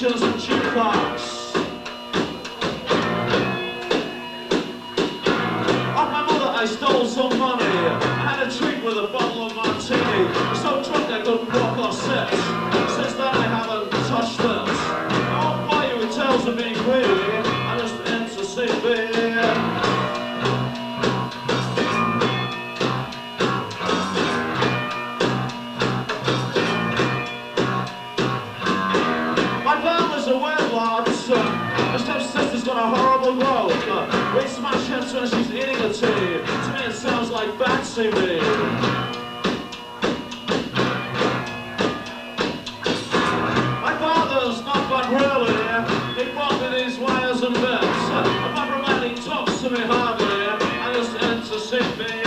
stations and jukebox. Off my mother I stole some money. I had a drink with a bottle of martini. I was so drunk I couldn't walk or sit. Since then I haven't touched it. I won't buy you with tales of being greedy. I just into CB. My stepsister's got a horrible growth. We smash heads when she's eating a tea. To me it sounds like bad TV. My father's not got really. He bought me these wires and bits. Apart from that he talks to me hardly. I just enter CB.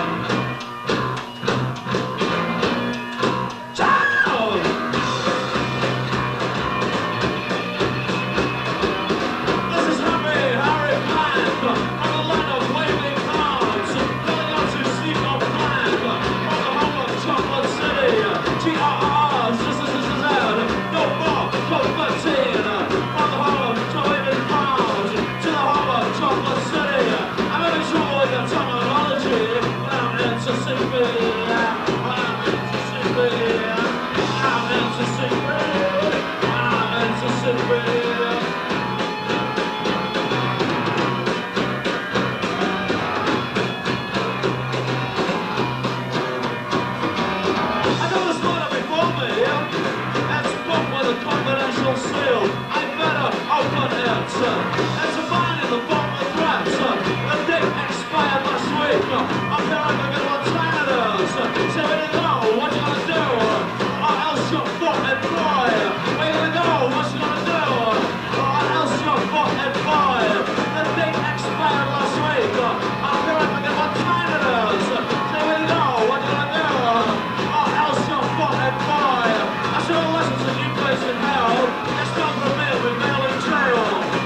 There's a mine in the bottom of the threat. The date expired last week. I feel like I'm going to want Canada's. So we don't know what you're going to do, or else you're fucking boy. Where you going to go? What you going to do, or else you're fucking boy. The date expired last week. I feel like I'm going to want Canada's. So we don't know what you're going to do, or else you're fucking boy. I should have listened to you place in hell. It's time for a meal with Mail in jail.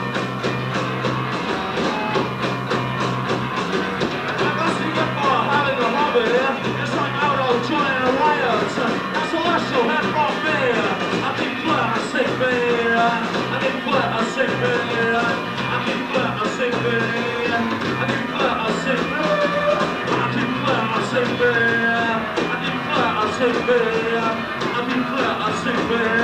It's like Auto joining a riot. That's celestial head from me. I declare a sick beer. I declare a sick beer. I declare a sick beer. I declare a sick beer. I declare a sick beer. I declare a sick beer. I declare a sick beer.